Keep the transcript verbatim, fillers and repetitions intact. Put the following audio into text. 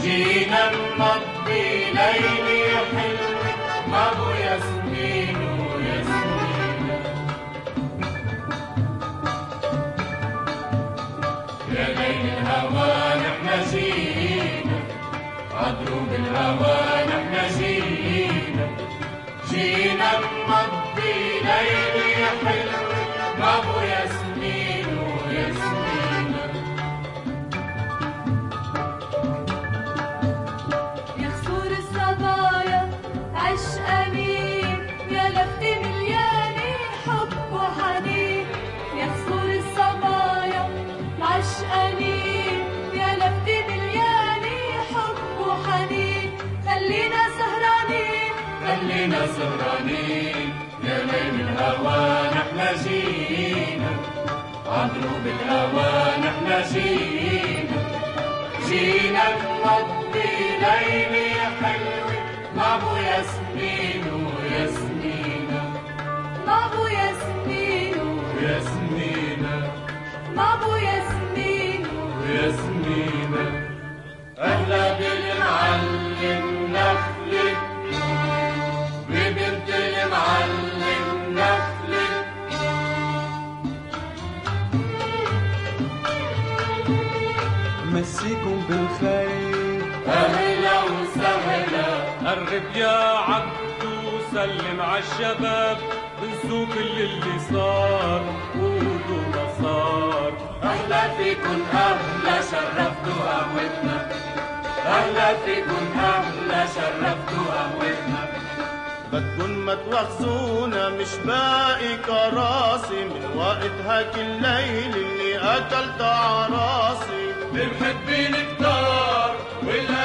جينا نمضي ليلة حلوة مع ابو ياسمين وياسمينة. يا ليل الهوى نحن جينا عدروب الهوى نحن جينا. جينا نمضي ليلة حلوة مع ابو ياسمين وياسمينة. يا خسور الصبايا عشقانين يا لفتي مليانة حب وحنين. يا خسور الصبايا عشقانين يا لفتي مليانة حب وحنين. خلينا سهرانين خلينا سهرانين يا ليل الهوى نحن جينا عدروب الهوى نحن جينا. جينا نمضي ليلة حلوة مع ابو ياسمين وياسمينة. مع ابو ياسمين وياسمينة مع ابو ياسمين وياسمينة. أهلا بالمعلم نخلة ببنت المعلم نخلة. مسيكم بالخير أهلا وسهلا. قرب يا عبدو سلم عالشباب بنسوا كل اللي صار قولوا ما صار. أهلا فيكن أهلا شرفتوا قهوتنا. أهلا فيكن أهلا شرفتوا قهوتنا. بدكن ما تواخذونا مش باقي كراسي من وقت هاك الليل اللي أكلت عراسي. بمحبين كتار ولا